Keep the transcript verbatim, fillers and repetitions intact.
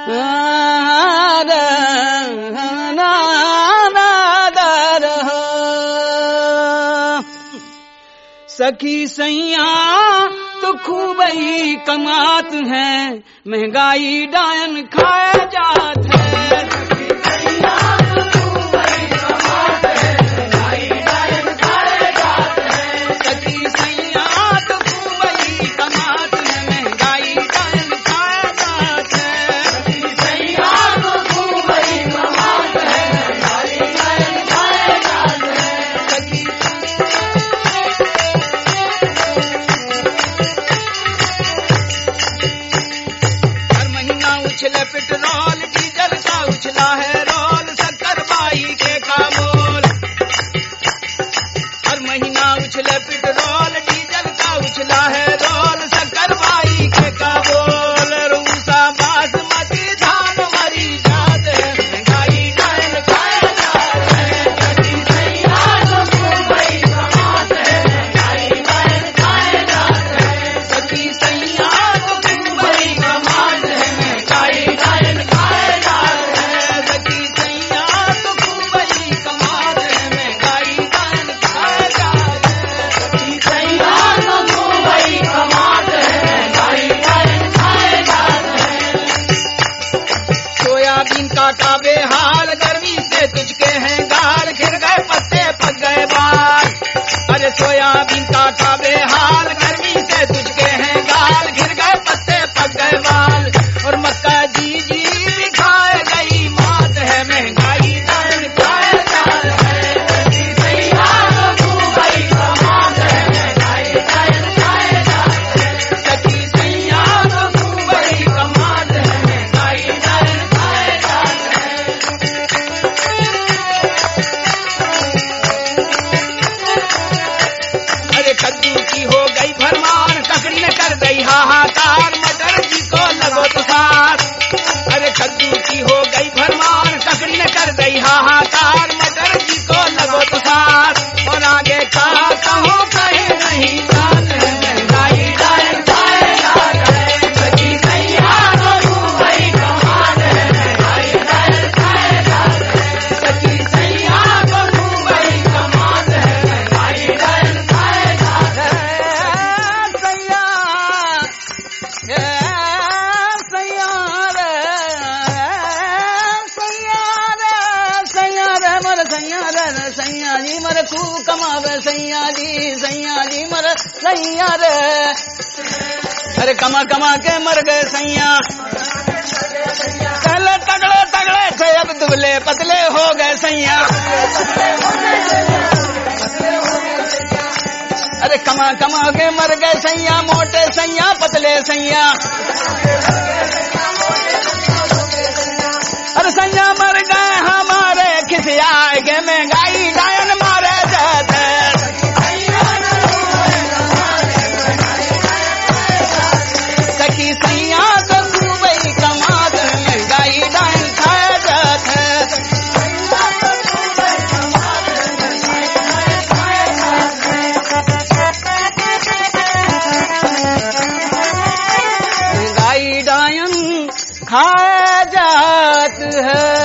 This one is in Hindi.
सखी सैया तो खूब ही कमात है, महंगाई डायन खाए जात है। सखी सैया तो खूब ही कमात है, महंगाई डायन खाए जात है। सखी सैया तो खूब ही कमात है, महंगाई डायन खाए जात है। सखी सैया तो खूब ही कमात है, महंगाई डायन खाए जात है। सखी उछले पेट्रोल डीजल का उछला है रोल, शक्कर बाई के का मोल। हर महीना उछले पेट्रोल डीजल का उछला है रोल, शक्कर बाई के का बोल। रूसा बासमती धान मरी जात है, महंगाई डायन खाए जात है। सखी सैया तो खूब ही कमात है, महंगाई डायन खाए जात है। सखी सैया तो खूब ही कमात है, महंगाई डायन खाए जात है। सखी सैया तो खूब ही कमात है, महंगाई डायन खाए जात है। सखी सैया तो खूब ही कमात है, महंगाई डायन खाए जात है। सोयाबीन का काबे हाल, गर्मी से तुझके हैं गाल, घिर गए पत्ते पक गए बाल। अरे सोयाबीन का काबे हाल, गर्मी से तुझके हैं गाल, घिर गए पत्ते पक गए बाल। और मक्का जी जी भी खाए गई मात है, महंगाई डायन खाए जात है। सखी सैया तो खूब ही कमात है, महंगाई डायन खाए जात है। सखी सैया तो खूब ही कमात है, महंगाई डायन खाए जात है। अरे कद्दू की हो गई भरमार, ककड़ी ने कर गई हाहाकार, मटर जी को लगो तुषार। अरे कद्दू की हो गई भरमार, ककड़ी ने कर गई हाहाकार, मटर जी को लगो तुषार। और आगे का कहो कहे नहीं जात है, महंगाई डायन खाए जात है। सखी सैया तो खूब ही कमात है, महंगाई डायन खाए जात है। सखी सैया तो खूब ही कमात है, महंगाई डायन खाए जात है। सैया ए सैया रे सैया रे सैया रे मर सैया रे सैया जी मर खूब कमावे सैया जी, सैया जी मर सैया रे। अरे कमा कमा के मर गए सैया, पहले तगड़े तगड़े थे अब दुबले पतले हो गए सैया। अरे कमा कमा के मर गए सैया, मोटे सैया पतले सैया। अरे सैया मर गए हमारे खिसिया के, महंगाई डायन मारे जात है। सखी सैया तो खूब ही कमात है, महंगाई डायन खाए जात है। महंगाई डायन खाए जात है।